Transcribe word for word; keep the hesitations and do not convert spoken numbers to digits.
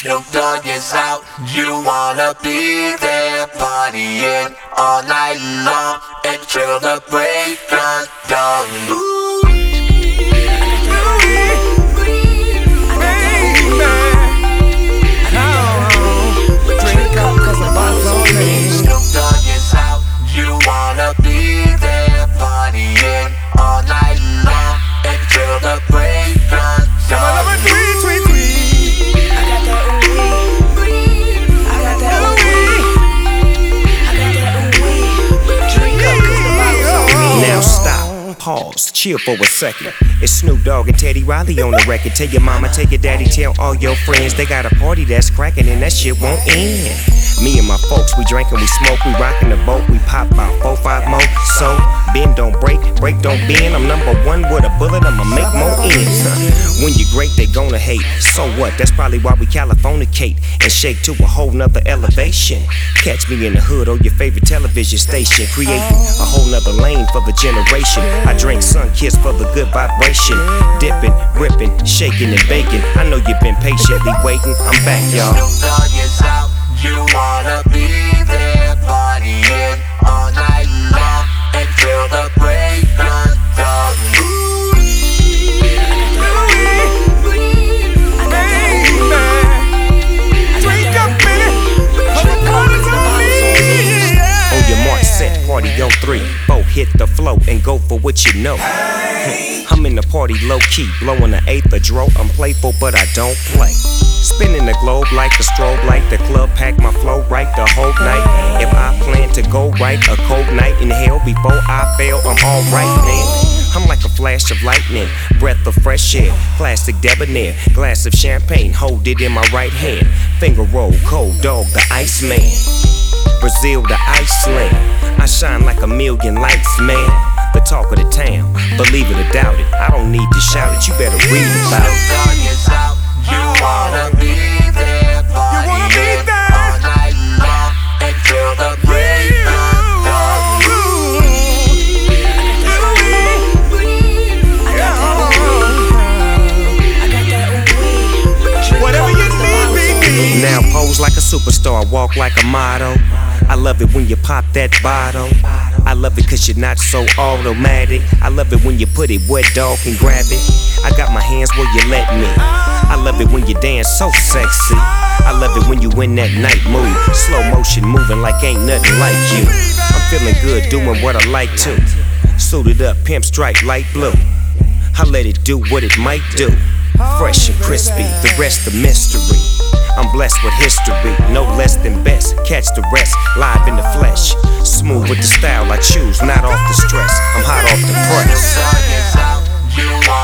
Snoop Dogg is out, you wanna be there, partying all night long until the break of dawn. Ooh, drink up 'cause the bottle's on me. Snoop Dogg is out, you wanna be there, partying all night long until the break of dawn. Now stop, pause, chill for a second. It's Snoop Dogg and Teddy Riley on the record. Tell your mama, tell your daddy, tell all your friends. They got a party that's cracking and that shit won't end. Me and my folks, we drink and we smoke, we rockin' the boat, we pop about four, five more. So, bend don't break, break don't bend. I'm number one with a bullet, I'ma make more ends. Huh. When you're great, they gonna hate. So what? That's probably why we Californicate and shake to a whole nother elevation. Catch me in the hood or your favorite television station, creating a whole nother lane for the generation. I drink Sun-Kissed for the good vibration, dipping, ripping, shaking and baking. I know you've been patiently waiting. I'm back, y'all. Snoop Dogg is out. You wanna be there, partying all night long until the break of dawn. Drink up, baby, 'cause the party's on me. On your mark, set, party on three, four, hit the flow and go for what you know. I'm in the party low key, blowing the eighth of dro. I'm playful, but I don't play. Spinning the globe like a strobe light. The club pack my flow right the whole night. If I plan to go right, a cold night in hell before I fail, I'm alright, man. I'm like a flash of lightning, breath of fresh air, plastic debonair, glass of champagne, hold it in my right hand. Finger roll, cold dog, the Iceman. Brazil to Iceland, I shine like a million lights, man. The talk of the town, believe it or doubt it, I don't need to shout it, you better read about it. Snoop Dogg is out, you wanna be there, partying all night long until the break of dawn. Whatever you need, baby. Now pose like a superstar, walk like a model. I love it when you pop that bottle. I love it cause you're not so automatic. I love it when you put it where dog can grab it. I got my hands where you let me. I love it when you dance so sexy. I love it when you in that night mood, slow motion moving like ain't nothing like you. I'm feeling good doing what I like to. Suited up, pimp stripe, light blue. I let it do what it might do. Fresh and crispy, the rest a mystery. I'm blessed with history, no less than best. Catch the rest, live in the flesh. Smooth with the style I choose, not off the stress. I'm hot off the press. Snoop Dogg is out, you want